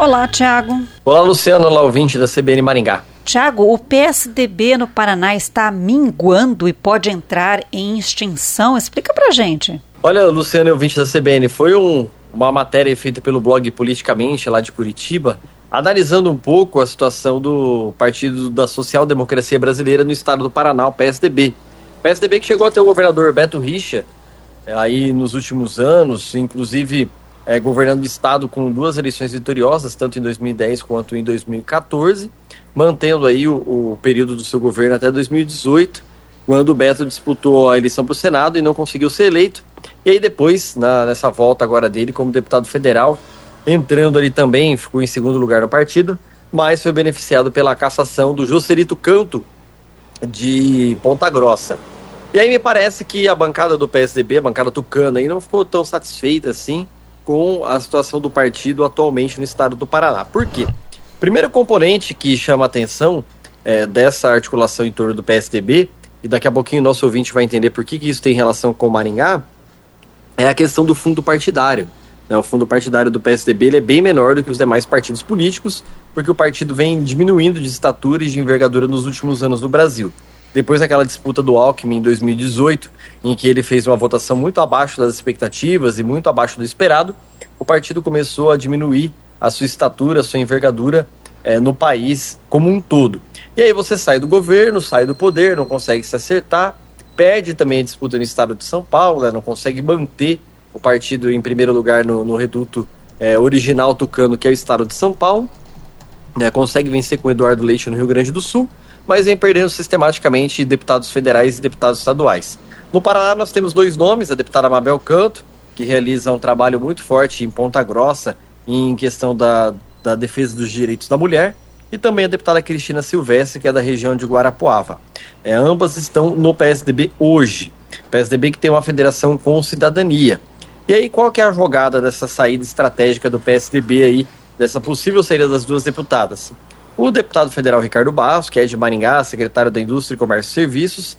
Olá, Tiago. Olá, Luciano, olá, ouvinte da CBN Maringá. Tiago, o PSDB no Paraná está minguando e pode entrar em extinção. Explica pra gente. Olha, Luciano, ouvinte da CBN, foi uma matéria feita pelo blog Politicamente, lá de Curitiba, analisando um pouco a situação do Partido da Social Democracia Brasileira no estado do Paraná, o PSDB. O PSDB que chegou a ter o governador Beto Richa aí nos últimos anos, inclusive governando o estado com 2 eleições vitoriosas, tanto em 2010 quanto em 2014, mantendo aí o período do seu governo até 2018, quando o Beto disputou a eleição para o Senado e não conseguiu ser eleito. E aí depois, nessa volta agora dele como deputado federal, entrando ali também, ficou em segundo lugar no partido, mas foi beneficiado pela cassação do Joselito Canto, de Ponta Grossa. E aí me parece que a bancada do PSDB, a bancada tucana, aí não ficou tão satisfeita assim com a situação do partido atualmente no estado do Paraná. Por quê? Primeiro componente que chama a atenção dessa articulação em torno do PSDB, e daqui a pouquinho o nosso ouvinte vai entender por que isso tem relação com o Maringá, é a questão do fundo partidário. O fundo partidário do PSDB ele é bem menor do que os demais partidos políticos, porque o partido vem diminuindo de estatura e de envergadura nos últimos anos no Brasil. Depois daquela disputa do Alckmin em 2018, em que ele fez uma votação muito abaixo das expectativas e muito abaixo do esperado, o partido começou a diminuir a sua estatura, a sua envergadura no país como um todo. E aí você sai do governo, sai do poder, não consegue se acertar, perde também a disputa no estado de São Paulo, não consegue manter o partido em primeiro lugar no reduto original tucano, que é o estado de São Paulo, consegue vencer com o Eduardo Leite no Rio Grande do Sul, mas vem perdendo sistematicamente deputados federais e deputados estaduais. No Paraná nós temos 2 nomes, a deputada Mabel Canto, que realiza um trabalho muito forte em Ponta Grossa, em questão da defesa dos direitos da mulher, e também a deputada Cristina Silvestre, que é da região de Guarapuava. Ambas estão no PSDB hoje, PSDB que tem uma federação com cidadania. E aí qual que é a jogada dessa saída estratégica do PSDB aí, dessa possível saída das 2 deputadas? O deputado federal Ricardo Barros, que é de Maringá, secretário da Indústria, Comércio e Serviços,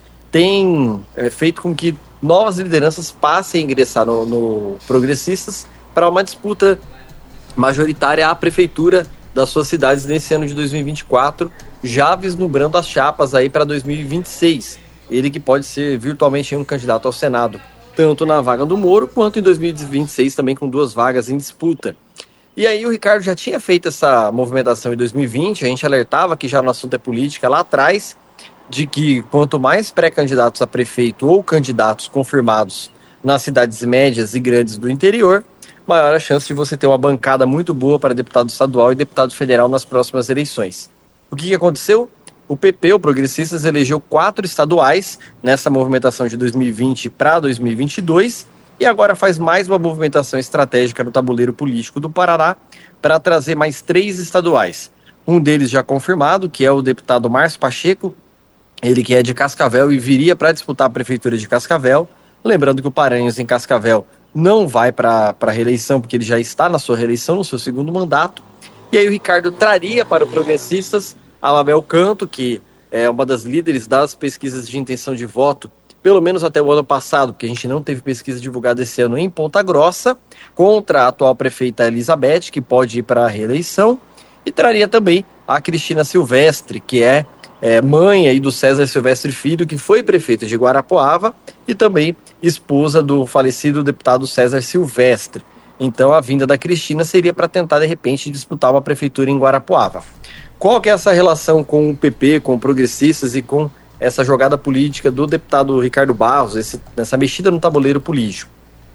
tem feito com que novas lideranças passem a ingressar no Progressistas para uma disputa majoritária à prefeitura das suas cidades nesse ano de 2024, já vislumbrando as chapas aí para 2026. Ele que pode ser virtualmente um candidato ao Senado, tanto na vaga do Moro, quanto em 2026 também com 2 vagas em disputa. E aí o Ricardo já tinha feito essa movimentação em 2020, a gente alertava que já no assunto é política lá atrás, de que quanto mais pré-candidatos a prefeito ou candidatos confirmados nas cidades médias e grandes do interior, maior a chance de você ter uma bancada muito boa para deputado estadual e deputado federal nas próximas eleições. O que aconteceu? O PP, o Progressistas, elegeu 4 estaduais nessa movimentação de 2020 para 2022, e agora faz mais uma movimentação estratégica no tabuleiro político do Paraná para trazer mais 3 estaduais. Um deles já confirmado, que é o deputado Márcio Pacheco, ele que é de Cascavel e viria para disputar a prefeitura de Cascavel. Lembrando que o Paranhos em Cascavel não vai para a reeleição, porque ele já está na sua reeleição, no seu segundo mandato. E aí o Ricardo traria para o Progressistas a Mabel Canto, que é uma das líderes das pesquisas de intenção de voto, pelo menos até o ano passado, porque a gente não teve pesquisa divulgada esse ano em Ponta Grossa, contra a atual prefeita Elizabeth, que pode ir para a reeleição, e traria também a Cristina Silvestre, que é mãe aí do César Silvestre Filho, que foi prefeito de Guarapuava, e também esposa do falecido deputado César Silvestre. Então a vinda da Cristina seria para tentar, de repente, disputar uma prefeitura em Guarapuava. Qual que é essa relação com o PP, com Progressistas e com essa jogada política do deputado Ricardo Barros, essa mexida no tabuleiro político?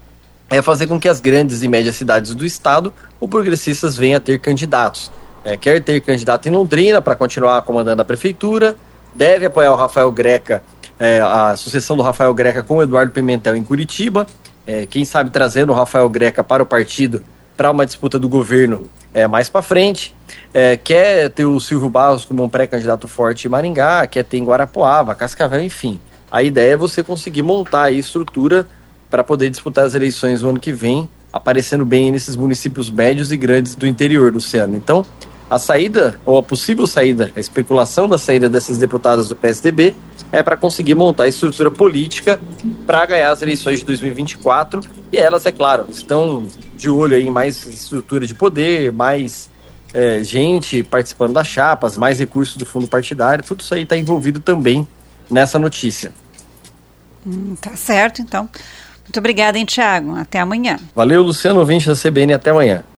É fazer com que as grandes e médias cidades do estado, o Progressistas venha a ter candidatos. Quer ter candidato em Londrina para continuar comandando a prefeitura, deve apoiar o Rafael Greca, a sucessão do Rafael Greca com o Eduardo Pimentel em Curitiba, quem sabe trazendo o Rafael Greca para o partido para uma disputa do governo mais para frente. Quer ter o Silvio Barros como um pré-candidato forte em Maringá, quer ter em Guarapuava, Cascavel, enfim. A ideia é você conseguir montar a estrutura para poder disputar as eleições no ano que vem, aparecendo bem nesses municípios médios e grandes do interior do Oceano. Então, a saída, ou a possível saída, a especulação da saída dessas deputadas do PSDB é para conseguir montar a estrutura política para ganhar as eleições de 2024, e elas, é claro, estão de olho aí em mais estrutura de poder, mais gente participando das chapas, mais recursos do fundo partidário, tudo isso aí está envolvido também nessa notícia. Tá certo, então. Muito obrigada, hein, Thiago. Até amanhã. Valeu, Luciano, ouvinte da CBN, até amanhã.